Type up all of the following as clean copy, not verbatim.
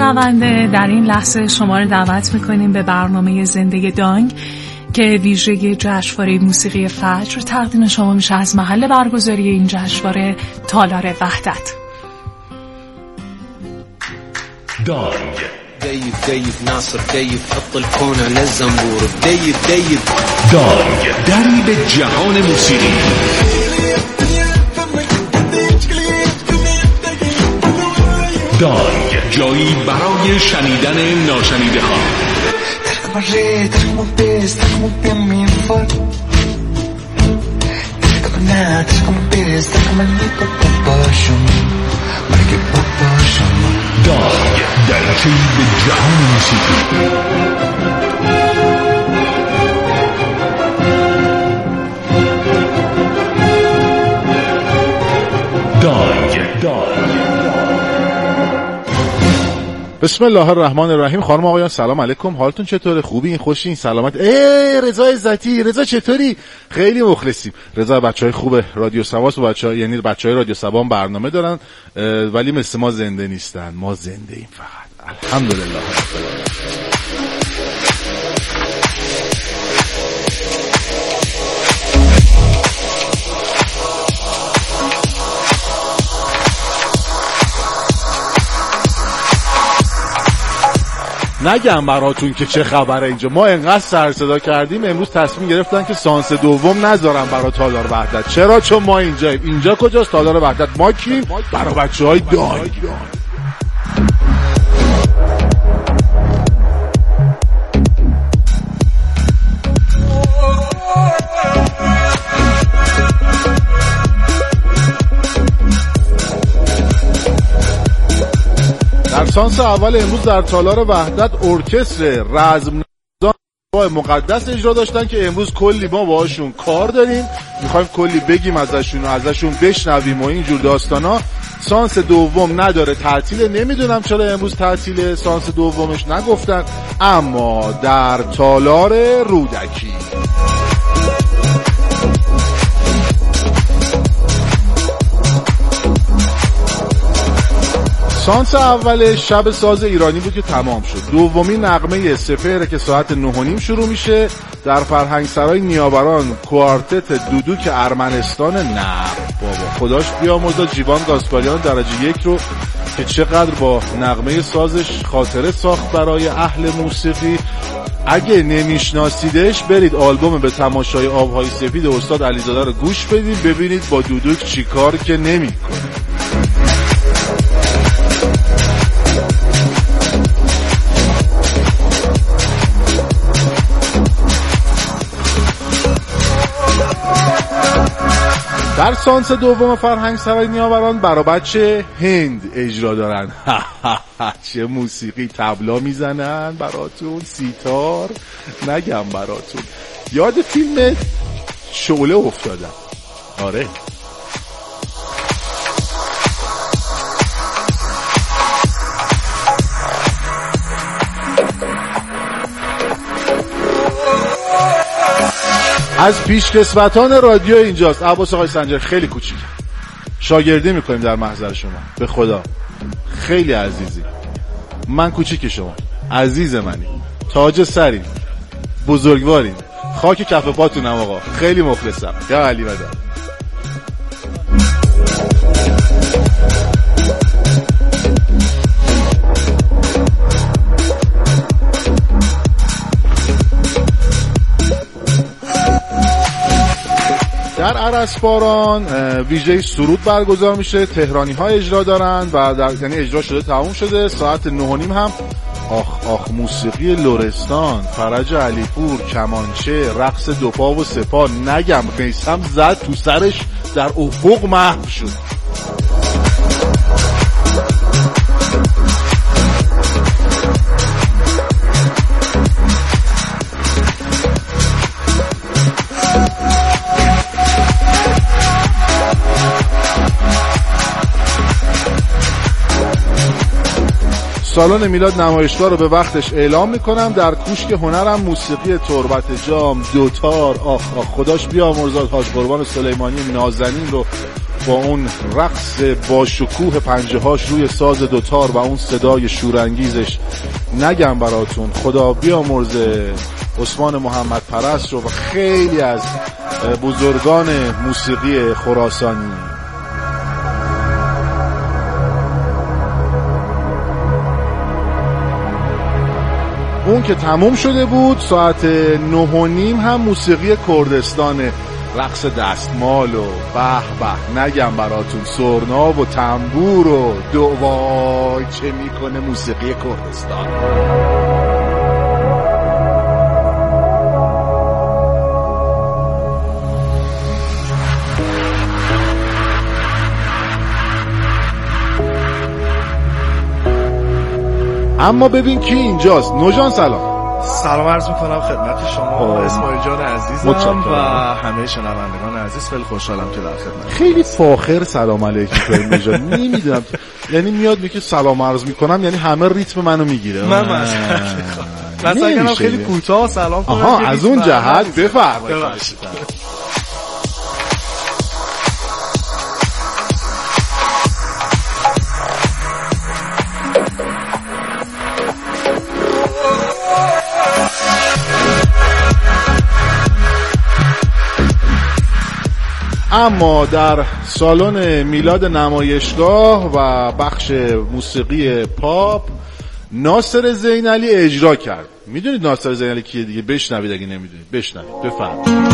شنونده، در این لحظه شما رو دعوت میکنیم به برنامه زنده دانگ که ویژگی جشنواره موسیقی فجر تقدیم شما میشه از محل برگزاری این جشنواره تالار وحدت. دانگ ديف ناصر ديف حط الكون على الزنبور ديف دانگ، دری به جهان موسیقی. دانگ، جایی برای شنیدن ناشنیده ها. دانگ، دریچه‌ای به جهان موسیقی. بسم الله الرحمن الرحیم. خانم آقایان سلام علیکم، حالتون چطوره؟ خوبین؟ خوشین؟ سلامت؟ رضا عزتی، رضا چطوری؟ خیلی مخلصیم. رضا بچهای خوب رادیو سواس و یعنی بچهای رادیو سوا برنامه دارن ولی مثل ما زنده نیستن، ما زنده ایم فقط. الحمدلله رب العالمین. نگم براتون که چه خبره اینجا. ما انقدر سر صدا کردیم امروز تصمیم گرفتن که سانس دوم نذارن برای تالار وحدت. چرا؟ چون ما اینجاییم. اینجا کجاست؟ تالار وحدت. ما کیم؟ برای بچه‌های دانگ. در سانس اول امروز در تالار وحدت ارکستر رزم با مقدس اجرا داشتن که امروز کلی ما باهاشون کار داریم، میخوایم کلی بگیم ازشون بشنویم و اینجور داستانا. سانس دوم نداره، تعطیله. نمیدونم چرا امروز تعطیله، سانس دومش نگفتن. اما در تالار رودکی سانس اول شب ساز ایرانی بود که تمام شد. دومین نغمه سپهر که ساعت 9:30 شروع میشه در فرهنگ سرای نیاوران کوارتت دودوک ارمنستان. نه بابا خداش بیامرزه جیوان گاسپاریان درجه 1 رو که چقدر با نغمه سازش خاطره ساخت برای اهل موسیقی. اگه نمیشناسیدش برید آلبوم به تماشای آبهای سفید استاد علیزاده رو گوش بدید، ببینید با دودوک چی کار که نمیکنه. در سانس دوم فرهنگ سرای نیاوران برای بچه هند اجرا دارن. چه موسیقی، طبلا میزنن براتون، سیتار. نگم براتون یاد فیلم شعله افتادم. آره از پیشکسوتان رادیو اینجاست عباس آقای سنجر. خیلی کوچیک شاگردی میکنیم در محضر شما. به خدا خیلی عزیزی. من کوچیک شما، عزیز منی، تاج سریم، بزرگواریم، خاک کف پاتونم آقا. خیلی مخلصم. یا علی مدد. در ارسباران ویژه سرود برگزار میشه. تهرانی ها اجرا دارن و یعنی اجرا شده تموم شده. ساعت 9:30 هم آخ موسیقی لرستان، فرج علیپور، کمانچه، رقص دوپا و سپا. نگم میسم زد تو سرش در افق محو شد. سالن میلاد نمایشگاه رو به وقتش اعلام میکنم. در کوشک هنرم موسیقی تربت جام، دوتار، آخ خداش بیامرزاد حاج قربان سلیمانی نازنین رو با اون رقص با شکوه پنجه هاش روی ساز دوتار و اون صدای شورانگیزش نگم براتون. خدا بیامرزه عثمان محمد پرست رو و خیلی از بزرگان موسیقی خراسانی. اون که تموم شده بود، ساعت 9:30 هم موسیقی کردستان، رقص دستمال و به به نگم براتون، سرنا و تنبور و وای چه میکنه موسیقی کردستان. اما ببین کی اینجاست. نوجان سلام عرض میکنم خدمت شما اسماعیل جان عزیزم و همه شنوندگان عزیز. خیلی خوشحالم که در خدمت. خیلی فاخر سلام علیکم کنیم نوجان. نمیدونم یعنی میاد میگه سلام عرض میکنم، یعنی همه ریتم منو میگیره. من مثلا اگه خیلی کوتاه سلام کنم. آها از اون جهت بفرمایید. اما در سالن میلاد نمایشگاه و بخش موسیقی پاپ ناصر زینعلی اجرا کرد. میدونید ناصر زینعلی کیه دیگه؟ بشنوید اگه نمیدونید. بشنوید بفرمایید.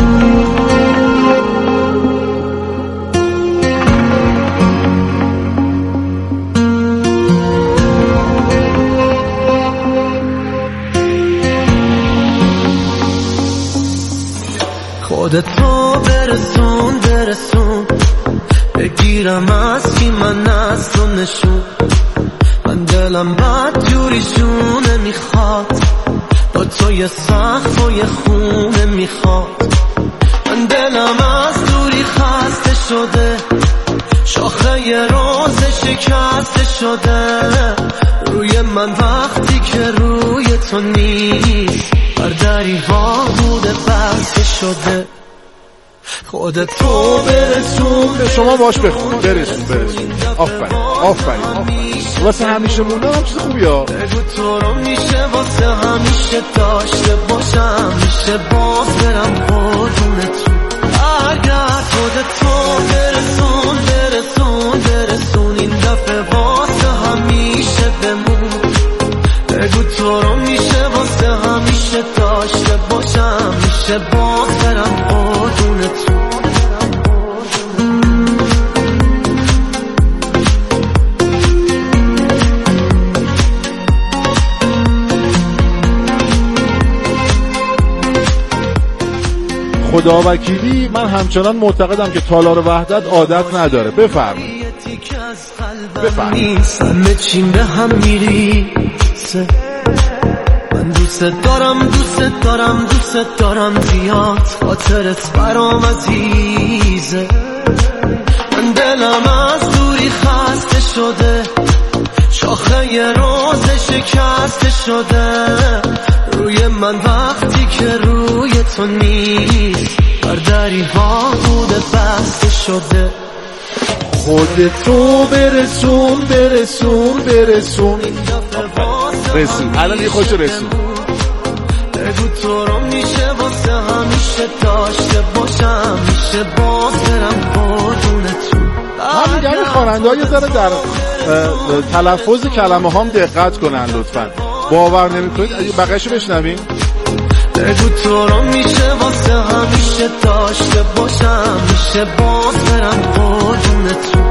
خودتو برسون بگیرم از کی من از تو نشون. من دلم بد جوریشونه میخواد، با تو یه سخت و یه خونه میخواد. من دلم از دوری خسته شده، شاخه یه روز شکسته شده. روی من وقتی که روی تو نیست، بر دری ها بوده بسته شده. خودتو برسون به شما باش بخون. برسون آفرین واسه همیشه مونده هم چیز خوبی ها. بگو تو رو میشه واسه همیشه داشته باشم، میشه باز برم قربون تو. اگر خودتو برسون این دفعه واسه همیشه بمون. بگو تو رو میشه واسه همیشه داشته باشم، میشه باز برم قربون تو. خدا وکیلی من همچنان معتقدم که تالار وحدت عادت نداره. بفرمایید. همه چیم به هم میریسه. من دوست دارم زیاد، خاطرت برام عزیزه. من دلم از دوری خسته شده، شاخه یه روز شکسته شده. روی من وقتی که روی تو نیست، بر دری ها بوده بسته شده. خودتو برسون الان یه خوش رسون. بگو تو رو میشه واسه همیشه داشته باشم، میشه باز برم قربون تو. من میگم این خواننده ها یه ذره در تلفظ کلمه هام دقت کنن لطفا. باور نمیکنید بقیه‌شو بشنویم. بگو تو رو میشه واسه همیشه داشته باشم، میشه باز برم قربون تو.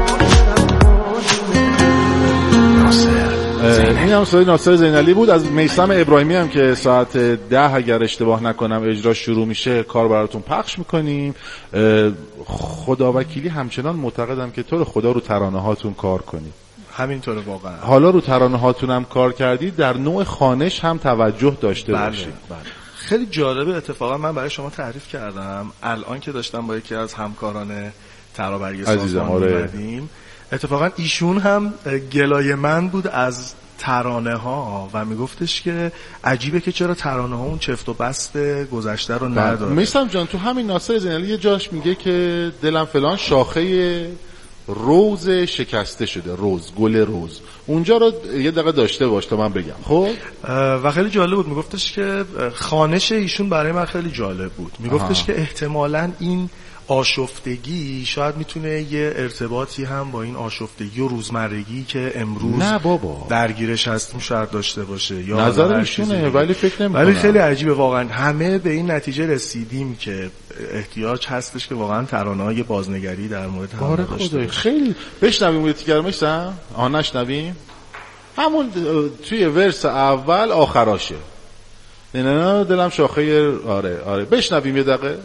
این هم صدای ناصر زینعلی بود. از میثم ابراهیمی هم که ساعت 10 اگر اشتباه نکنم اجرا شروع میشه کار براتون پخش میکنیم. خدا وکیلی همچنان معتقدم که تو رو خدا رو ترانه هاتون کار کنید. همینطوره واقعا. حالا رو ترانه هاتون هم کار کردید، در نوع خوانش هم توجه داشته باشید. خیلی جالبه. اتفاقا من برای شما تعریف کردم الان که داشتم با یکی از همکاران ترابری سازمان اومدیم. اتفاقا ایشون هم گلای من بود از ترانه ها و میگفتش که عجیبه که چرا ترانه ها اون چفت و بست گذشته رو نداره. میثم جان تو همین ناصر زینعلی یه جاش میگه که دلم فلان شاخه روز شکسته شده، گل روز. اونجا رو یه دقیقه داشته باش تا من بگم. خب و خیلی جالب بود، میگفتش که خوانش ایشون برای من خیلی جالب بود. میگفتش که احتمالاً این آشفتگی شاید میتونه یه ارتباطی هم با این آشفتگی و روزمرگی که امروز نه بابا درگیرش هستیم شاید داشته باشه، یا نظر ایشونه، ولی فکر نمی‌کنم. ولی خیلی عجیبه واقعا. همه به این نتیجه رسیدیم که احتیاج هستش که واقعا ترانه‌های بازنگری در مورد هم داشته باشیم. خیلی بشنویم تیکرمشم. نشنویم همون توی ورس اول آخراشه. نه دلم شاخه. آره بشنویم یه دقیقه.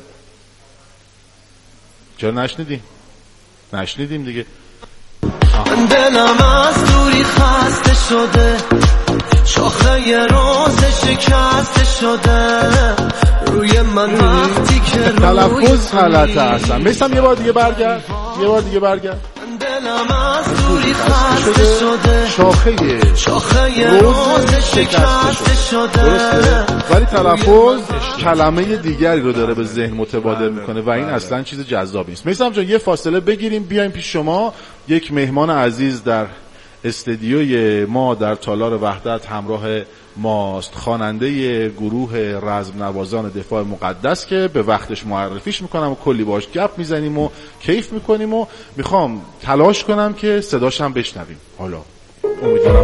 چرا نشنیدیم دیگه. دلم از دوری خسته شده، شاخه ی روز شکسته شده روی من وقتی که تلفظ غلطه اصلا. میسم یه بار دیگه برگرد. دلم از دوری خسته شده، شاخه ی روز شکسته شده. درسته، ولی تلفظ کلمه دیگری رو داره به ذهن متبادر میکنه و این اصلا چیز جذابی نیست. میسم جان یه فاصله بگیریم بیایم پیش شما. یک مهمان عزیز در استدیوی ما در تالار وحدت همراه ماست، خواننده گروه رزم نوازان دفاع مقدس که به وقتش معرفیش میکنم و کلی باش گپ میزنیم و کیف میکنیم و میخوام تلاش کنم که صداش هم بشنویم. حالا امیدوارم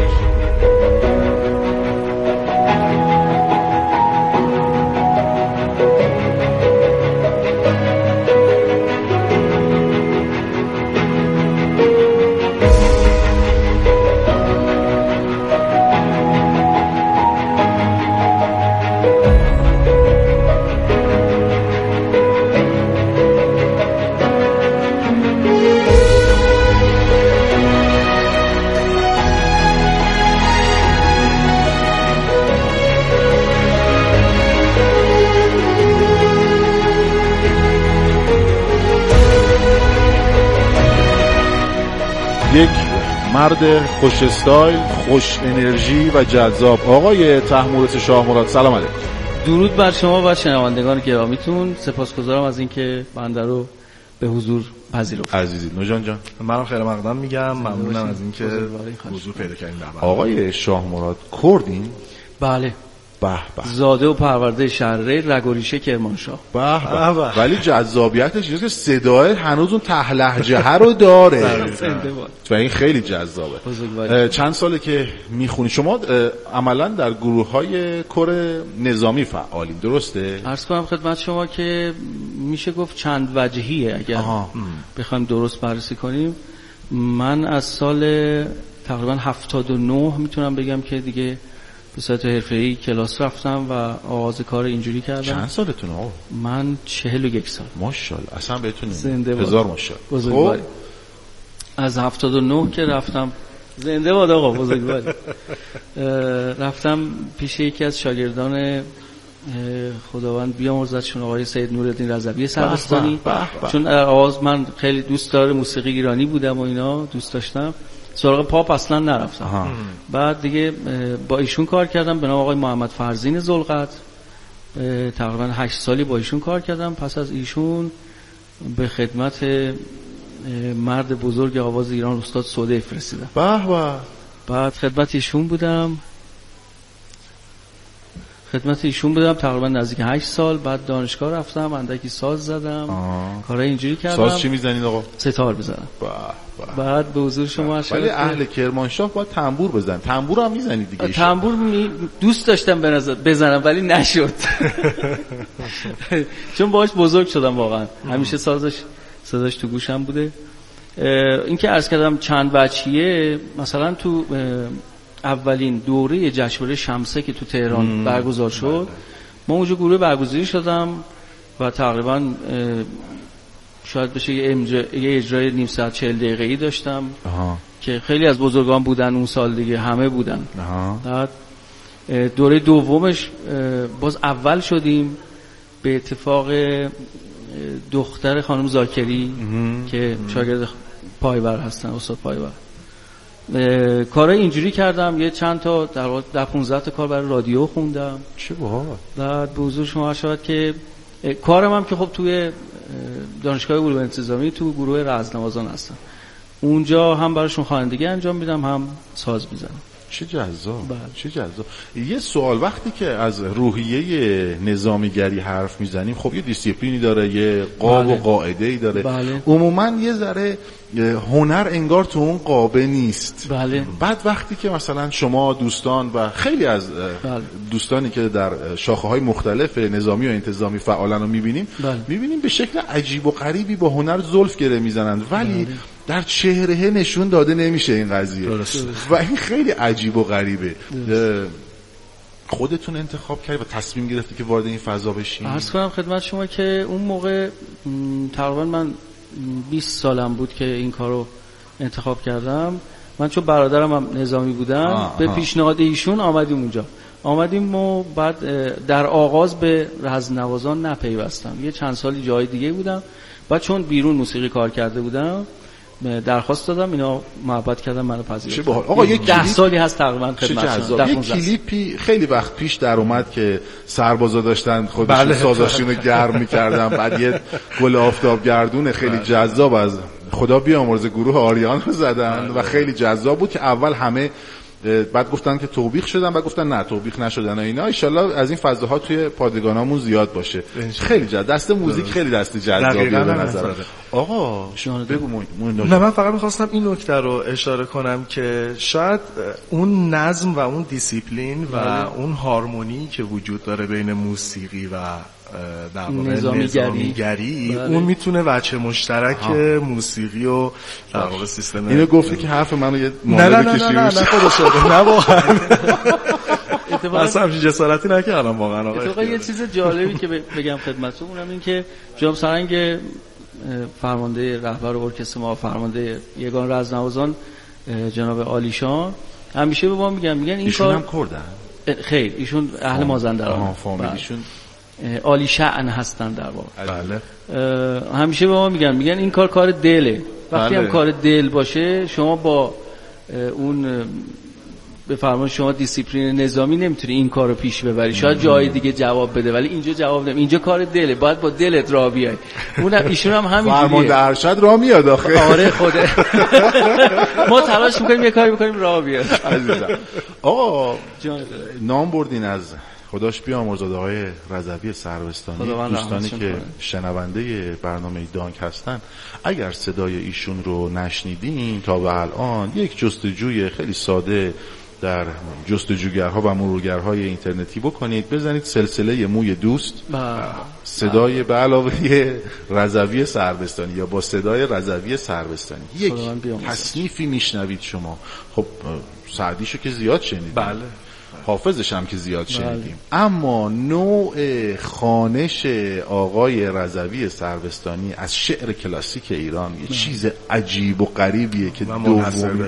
یک مرد خوش استایل، خوش انرژی و جذاب، آقای طهمورث شاه مراد. سلام علیکم. درود بر شما و شنوندگان گرامیتون. سپاسگزارم از اینکه بنده رو به حضور پذیرفتید. عزیزی نوجان جان، منم خیلی مقدم میگم، ممنونم از اینکه حضور پیدا کردین. آقای شاه مراد کردین؟ بله. زاده و پرورده شهره رگ و ریشه کرمانشاه. ولی جذابیتش اینه که صدای هنوز اون ته لهجه رو داره و این خیلی جذابه. چند ساله که میخونی شما؟ عملا در گروه‌های کور نظامی فعالین، درسته؟ عرض کنم خدمت شما که میشه گفت چند وجهیه اگر بخوایم درست بررسی کنیم. من از سال تقریبا 79 میتونم بگم که دیگه به صورت حرفه‌ای کلاس رفتم و آغاز کار اینجوری کردم. چند سالتون آقا؟ من 41 سال. ماشاءالله، اصلا بهتون هزار ماشاءالله. بزرگواری. از 79 که رفتم، زنده باد آقا، بزرگواری. رفتم پیش یکی از شاگردان خداوند بیامرزدشون، آقای سید نورالدین رضوی سربستانی، چون آواز من خیلی دوست داره، موسیقی ایرانی بودم و اینا دوست داشتم. سراغ پاپ اصلا نرفتم. بعد دیگه با ایشون کار کردم به نام آقای محمد فرزین زلقت. تقریبا 8 سالی با ایشون کار کردم. پس از ایشون به خدمت مرد بزرگ آواز ایران استاد سودیف رسیدم. بعد خدمت ایشون بودم تقریبا نزدیک 8 سال. بعد دانشگاه رفتم، اندکی ساز زدم، کارهای اینجوری کردم. ساز چی میزنید آقا؟ ستار بزنم. بعد به حضور شما ولی اهل کرمانشاه باید تنبور بزن. تنبور هم میزنید دیگه؟ تنبور دوست داشتم بزنم ولی نشد. چون باهاش بزرگ شدم واقعا. همیشه صداش تو گوشم بوده. این که عرض کردم چند وجهیه، مثلا تو اولین دوره جشنواره شمسه که تو تهران برگزار شد، ما اونجا گروه برگزاری شدم و تقریبا شاید بشه یه اجرای نیم ساعت 40 دقیقه‌ای داشتم که خیلی از بزرگان بودن اون سال دیگه، همه بودن. بعد دوره دومش باز اول شدیم به اتفاق دختر خانم زاکری که شاگرد پایور هستن، استاد پایور. کارهای اینجوری کردم، یه چند تا در 15 تا کار برای رادیو خوندم. چه باحال. بعد به حضور شما شد که کارم هم که خب توی دانشگاه علوم انتظامی تو گروه رزمنوازان هستم. اونجا هم براشون خوانندگی انجام میدم هم ساز میزنم. چه جذاب. چه جذاب. یه سوال، وقتی که از روحیه نظامیگری حرف میزنیم خب یه دیسیپلینی داره، یه قاب و قاعده‌ای داره. عموما یه ذره هنر انگار تو اون قابه نیست. بعد وقتی که مثلا شما دوستان و خیلی از دوستانی که در شاخه‌های مختلف نظامی و انتظامی فعالن رو میبینیم به شکل عجیب و غریبی با هنر زلف گره میزنند، ولی در چهره نشون داده نمیشه این قضیه و این خیلی عجیب و غریبه. خودتون انتخاب کردید و تصمیم گرفتی که وارد این فضا بشین؟ عرض کنم خدمت شما که اون موقع تقریبا من 20 سالم بود که این کارو انتخاب کردم. من چون برادرم هم نظامی بودم به پیشنهاد ایشون آمدیم و بعد در آغاز به رزمنوازان نپیوستم. یه چند سالی جای دیگه بودم. بعد چون بیرون موسیقی کار کرده بودم درخواست دادم، اینا محبت کردن منو پذیرفتن. آقا یک 10 سالی هست تقریبا خدمتشون. یک کلیپی خیلی وقت پیش در اومد که سربازا داشتن خودشون سازاشونو گرم می‌کردن، بعد یه گل آفتاب گردون خیلی جذاب از خدا بیامرزه گروه آریان رو زدن و خیلی جذاب بود که اول همه بعد گفتن که توبیخ شدن، بعد گفتن نه توبیخ نشدن اینا. ان شاءالله از این فضاها توی پادگانامون زیاد باشه. خیلی دست موزیک خیلی دست جذابیه به نظر. آقا بگو. نه من فقط می‌خواستم این نکته رو اشاره کنم که شاید اون نظم و اون دیسیپلین و اون هارمونی که وجود داره بین موسیقی و در واقع نظامیگری اون میتونه وجه مشترک موسیقی و در واقع سیستم. اینو گفتی که حرف منو یه معامله کشی نه خدا شده نه واقعا اصلا همچین جسارتی نکردم واقعا. آقا یه چیز جالبی که بگم خدمتتون اونم این که جناب سرنگ فرمانده رهبر ارکستر ما، فرمانده یگان رزمنوازان جناب عالیشان همیشه به ما میگن این کار هم کردن. خیر ایشون اهل مازندران فامیلیشون عالی شأن هستن در واقع. همیشه به ما میگن این کار دله. وقتی هم کار دل باشه شما با اون به فرمان شما دیسیپلین نظامی نمیتونی این کارو پیش ببری. شاید جای دیگه جواب بده ولی اینجا جواب نمیده. اینجا کار دله، باید با دلت راه بیای. اونم ایشون هم همینجوریه. فرمانده ارشد راه میاد آخه. آره خوده. ما تلاش میکنیم یه کاری بکنیم راه بیاد. عزیزم آقا نام بردین از خداش بیامرزه آقای رضوی سروستانی، دوستانی که شنونده برنامه دانک هستن اگر صدای ایشون رو نشنیدین تا به الان یک جستجوی خیلی ساده در جستجوگرها و مرورگرهای اینترنتی بکنید، بزنید سلسله موی دوست، صدای به علاوه رضوی سروستانی یا با صدای رضوی سروستانی یک تصنیفی میشنوید شما. خب سعدیشو که زیاد شنیدید، بله حافظش هم که زیاد شنیدیم، اما نوع خوانش آقای رضوی سروستانی از شعر کلاسیک ایران یه چیز عجیب و غریبیه که دوم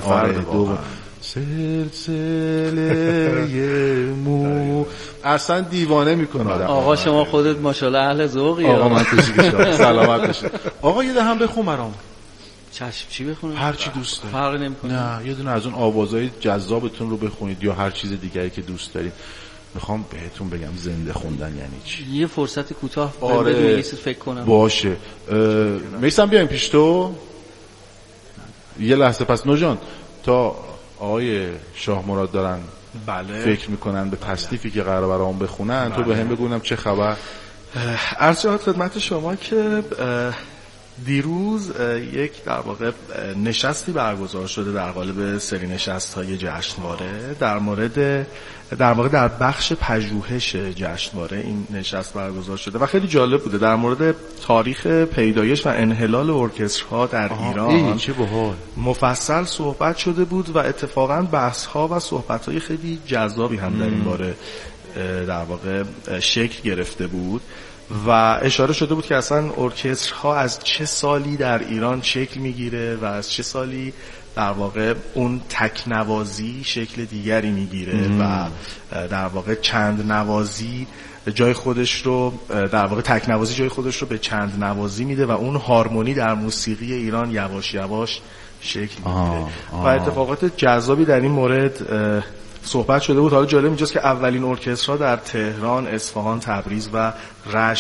سلسله مو اصلا دیوانه میکنه آدم. آقا شما خودت ماشاءالله اهل ذوقی. آقا من تشکر سلامت باشید. آقا یه دهم بخون برام. چشم چی بخونم؟ هر چی دوست دارید. فرق نمیکنه. نه یه دونه از اون آوازهای جذابتون رو بخونید یا هر چیز دیگری که دوست دارید. میخوام بهتون بگم زنده خوندن یعنی چی. یه فرصت کوتاه بدون یه چیز فکر کنم. باشه. میسم بیایم پیش تو. یه لحظه پس نوجان تا آقای شاه مراد دارن فکر میکنن به تصنیفی که قراره برام بخونن، تو بهم بگونم چه خبر. عرض شود خدمت شما که دیروز یک در واقع نشستی برگزار شده در قالب سری نشست‌های جشنواره در واقع در بخش پژوهش جشنواره این نشست برگزار شده و خیلی جالب بوده. در مورد تاریخ پیدایش و انحلال ارکسترها در ایران چه باحال مفصل صحبت شده بود و اتفاقاً بحث‌ها و صحبت‌های خیلی جذابی هم در این باره در واقع شکل گرفته بود و اشاره شده بود که اصلا ارکسترها از چه سالی در ایران شکل میگیره و از چه سالی در واقع اون تکنوازی شکل دیگری میگیره و در واقع چند نوازی جای خودش رو در واقع تکنوازی جای خودش رو به چند نوازی میده و اون هارمونی در موسیقی ایران یواش یواش شکل میگیره و اتفاقات جذابی در این مورد صحبت شده بود. حالا جالب اینجاست که اولین ارکسترها در تهران، اصفهان، تبریز و رشت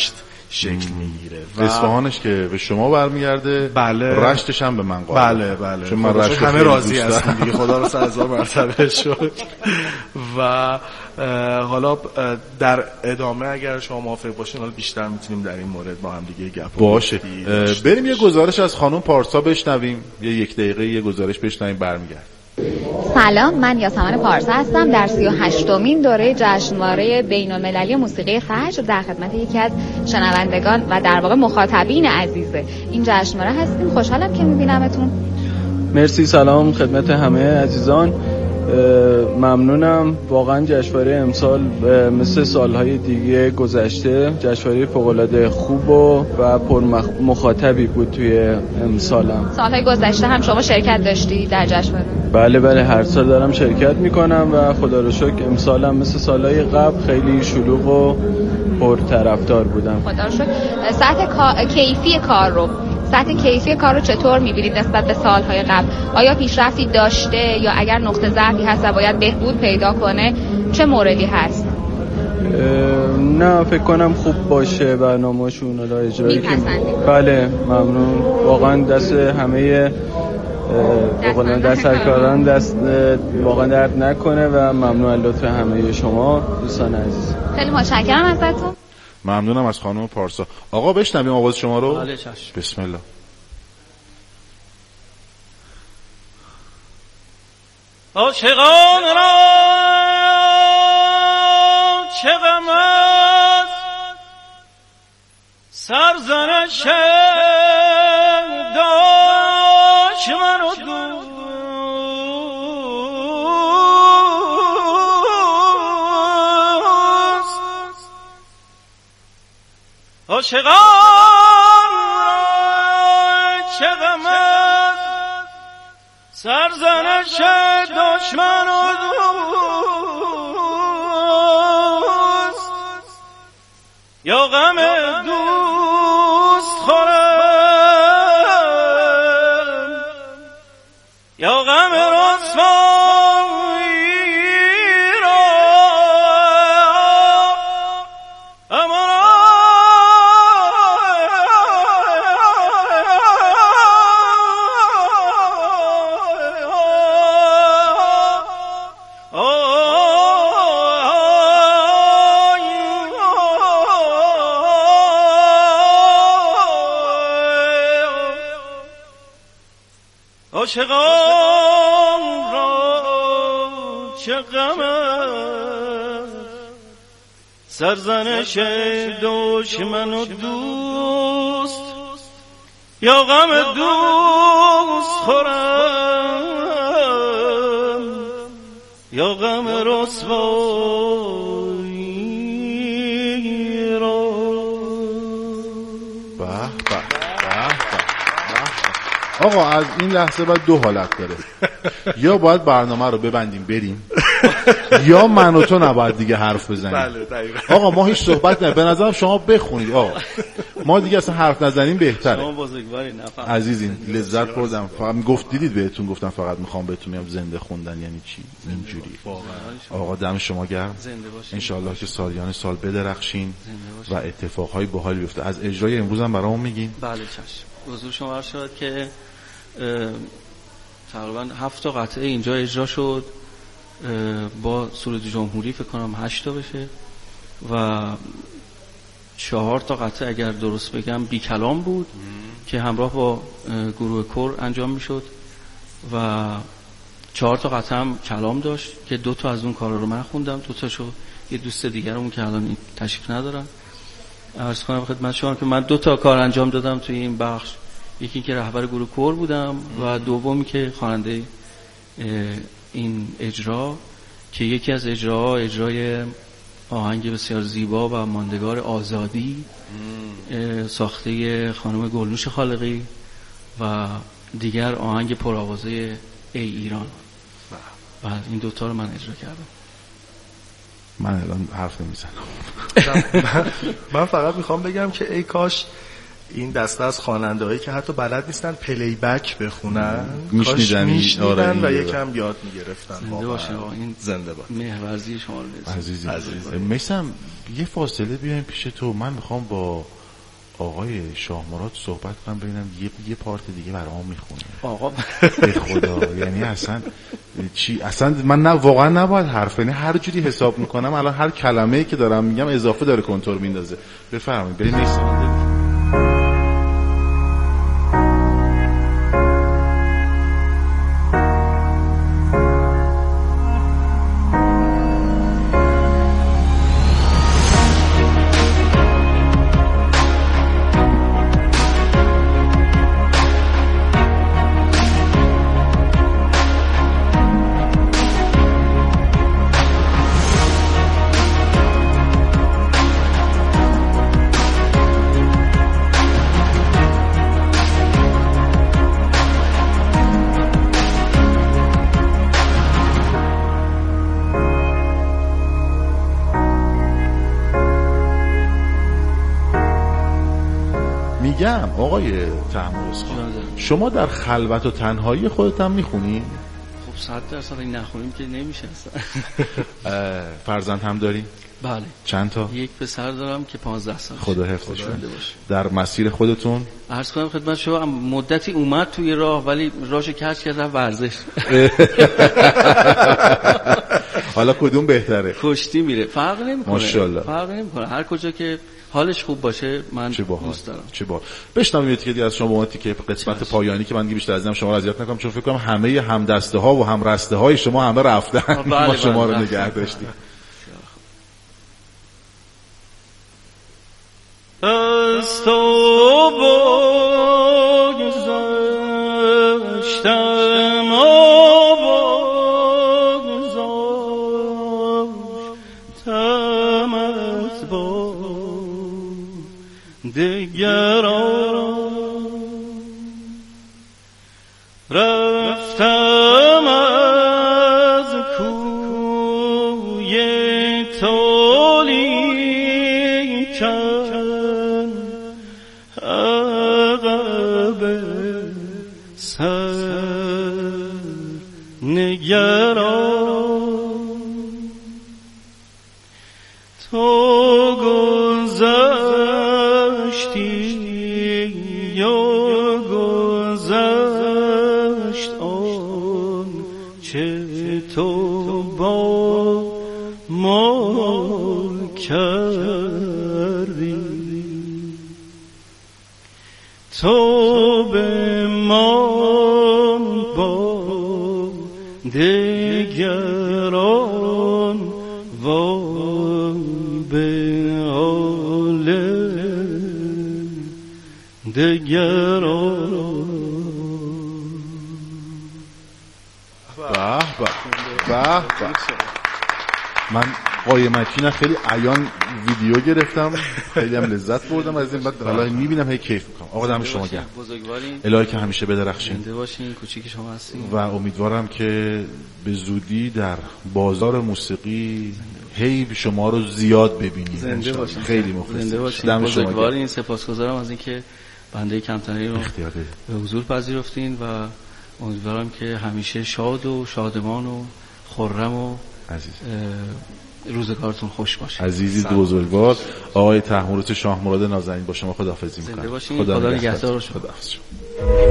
شکل میگیره و اصفهانش که به شما برمیگرده، بله، رشتش هم به من قابل. بله چون من رشت همه راضی هستیم دیگه، خدا رو 100,000 مرتبه شد. و حالا در ادامه اگر شما موافق باشین حالا بیشتر میتونیم در این مورد با هم دیگه گپ باشه. بریم یه گزارش از خانم پارسا بشنویم، یک دقیقه یه گزارش بشنویم برمیگردیم. سلام، من یاسمن پارسا هستم. در 38مین دوره جشنواره بین‌المللی موسیقی فجر در خدمت یکی از شنوندگان و در واقع مخاطبین عزیز این جشنواره هستیم. خوشحالم که می‌بینمتون. مرسی، سلام خدمت همه عزیزان. ممنونم. واقعا جشنواره امسال مثل سالهای دیگه گذشته جشنواره فوق‌العاده خوب و پر مخاطبی بود توی امسالم. سالهای گذشته هم شما شرکت داشتی در جشنواره؟ بله، هر سال دارم شرکت میکنم و خدا رو شکر امسالم مثل سالهای قبل خیلی شلوغ و پر طرفدار بودم. خدا رو شکر. سطح کیفی کار رو چطور می‌بینید نسبت به سالهای قبل؟ آیا پیشرفتی داشته یا اگر نقطه ضعفی هست و باید بهبود پیدا کنه چه موردی هست؟ نه، فکر کنم خوب باشه برنامه‌شون رو اجرایی کنیم. بله، ممنون. واقعا دست همه دستکاران دست واقعا درد نکنه و ممنون از لطف همه شما دوستان عزیز. خیلی متشکرم ازتون. ممنونم از خانم پارسا. آقا بشنویم آواز شما رو. بله چشم. بسم الله. عاشقان را چه غم است سرزنش دشمن و دوست، عاشقان را چه غم است سرزنش دشمن و دوست، یا غم دوست خورم یا غم رسوایی را، عاشقان را چه غم است سرزنش دشمن و دوست، یا غم دوست خورم یا غم رسوایی را. آقا از این لحظه باید دو حالت داره، یا باید برنامه رو ببندیم بریم یا من و تو نباید دیگه حرف بزنیم. بله دقیقاً. آقا ما هیچ صحبت نه، به نظرم شما بخونید. آقا ما دیگه اصلا حرف نزنیم بهتره. شما بزرگواری نفهم عزیزین لذت بردم. فقط گفت دیدید بهتون گفتم فقط میخوام بهتون میگم زنده خوندن یعنی چی اینجوری. آقا دم شما گرم. ان شاءالله که سالیان سال بدرخشین و اتفاقهای باحالی بیفته. از اجرای امروز هم برامون میگین؟ بله چشم. حضور شما عرض شد که تقریبا 7 تا قطعه اینجا اجرا شد، با سرود جمهوری فکر کنم 8 تا بشه و 4 تا قطعه اگر درست بگم بی کلام بود که همراه با گروه کور انجام میشد و 4 تا قطعه هم کلام داشت که 2 تا از اون کارا رو من خوندم، 2 تاشو یه دوست دیگرمون که الان تشریف ندارن عرض کنم خدمت شما که من 2 تا کار انجام دادم توی این بخش. یکی که رهبر گروه کور بودم و دومی که خواننده این اجرا که یکی از اجرای آهنگ بسیار زیبا و ماندگار آزادی ساخته خانم گلنوش خالقی و دیگر آهنگ پرآوازه ای ایران و این 2 تا رو من اجرا کردم. من الان حرف نمیزنم. من فقط میخوام بگم که ای کاش این دسته از خواننده‌هایی که حتی بلد نیستن پلی بک بخونن میشنیدن و یکم یاد میگرفتن. زنده باشه این زنده باشه. مهرورزی شما رو عزیزی میسم یه فاصله بیایم پیش تو. من میخوام با آقای شاهمراد صحبت کنم ببینم یه پارت دیگه برام میخونه آقا به خدا. یعنی اصلا من نه واقعا نباید حرف، یعنی هر جوری حساب میکنم الان هر کلمه‌ای که دارم میگم اضافه داره کنتور میندازه. بفرمایید بریم نیستم. میگم آقای تحمورس خان، شما در خلوت و تنهایی خودت هم میخونی؟ خب 100% این نخونیم که نمیشه اصلا. فرزند هم داری؟ بله. چند تا؟ یک پسر دارم که 15 سالشه. خدا حفظش کنه. در مسیر خودتون؟ عرض کنم خدمت شما مدتی اومد توی راه ولی راهشو کج کرد رفت ورزش. حالا کدوم بهتره؟ کشتی میره. فرق نمیکنه. ماشاءالله. فرق نمیکنه. هر کجا که حالش خوب باشه من دوست دارم. چه باحال. بشنویم یه تیکه از شما که قسمت پایانی که من دیگه بیشتر از اینم شما رو اذیت نکنم، چون فکر کنم همه همدسته ها و هم رسته های شما همه رفتن. ما شما رو نگه داشتیم. از تو بگذشتم و بگذاشتم از با دیگران، رفتم از کوی تولی کن عقب سر نگران، تو گذشتی یا گذشت آن چه تو با ما کردی، تو به من با دیگران و به حال دیگران. به من قایمکی خیلی عیان ویدیو گرفتم، خیلی هم لذت بردم از این. بعد حالا میبینم هی کیف میکنم. آقا دم شما گرم، الهی که همیشه بدرخشین، زنده باشین، کوچیک شما هستین و امیدوارم که به زودی در بازار موسیقی هی شما رو زیاد ببینیم. زنده باشین، خیلی مخلصم. زنده باشین، بزرگوارین. سپاسگزارم از اینکه بنده کمتری رو به حضور پذیرفتین و امیدوارم که همیشه شاد و شادمان و خرم و عزیز روزگارتون خوش باشه. عزیزی بزرگوار آقای تحمورس شاهمراد نازنین، با شما خداحافظی می‌کنم. زنده باشین. خدا نگهدار شما. خداحافظ.